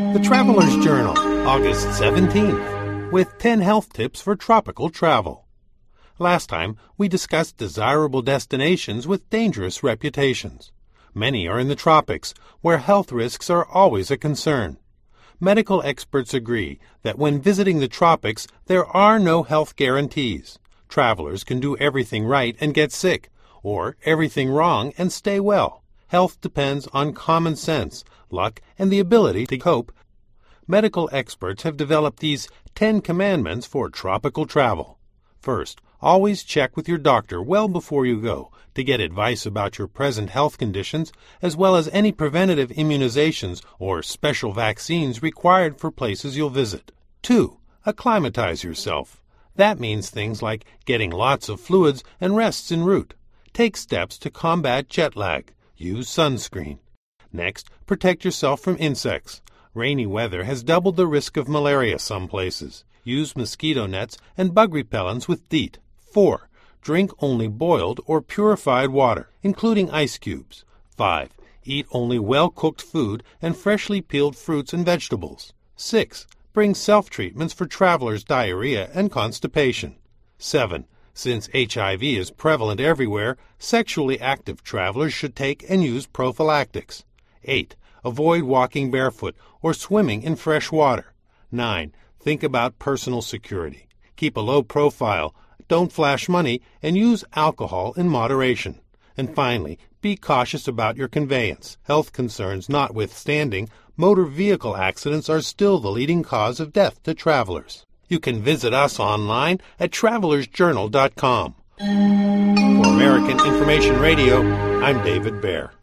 The Traveler's Journal, August 17th, with 10 health tips for tropical travel. Last time, we discussed desirable destinations with dangerous reputations. Many are in the tropics, where health risks are always a concern. Medical experts agree that when visiting the tropics, there are no health guarantees. Travelers can do everything right and get sick, or everything wrong and stay well. Health depends on common sense, luck, and the ability to cope. Medical experts have developed these 10 commandments for tropical travel. First, always check with your doctor well before you go to get advice about your present health conditions, as well as any preventative immunizations or special vaccines required for places you'll visit. 2. Acclimatize yourself. That means things like getting lots of fluids and rests en route. Take steps to combat jet lag. Use sunscreen. Next, protect yourself from insects. Rainy weather has doubled the risk of malaria some places. Use mosquito nets and bug repellents with DEET. 4. Drink only boiled or purified water, including ice cubes. 5. Eat only well-cooked food and freshly peeled fruits and vegetables. 6. Bring self-treatments for travelers' diarrhea and constipation. 7. Since HIV is prevalent everywhere, sexually active travelers should take and use prophylactics. 8. Avoid walking barefoot or swimming in fresh water. 9. Think about personal security. Keep a low profile, don't flash money, and use alcohol in moderation. And finally, be cautious about your conveyance. Health concerns notwithstanding, motor vehicle accidents are still the leading cause of death to travelers. You can visit us online at travelersjournal.com. For American Information Radio, I'm David Baer.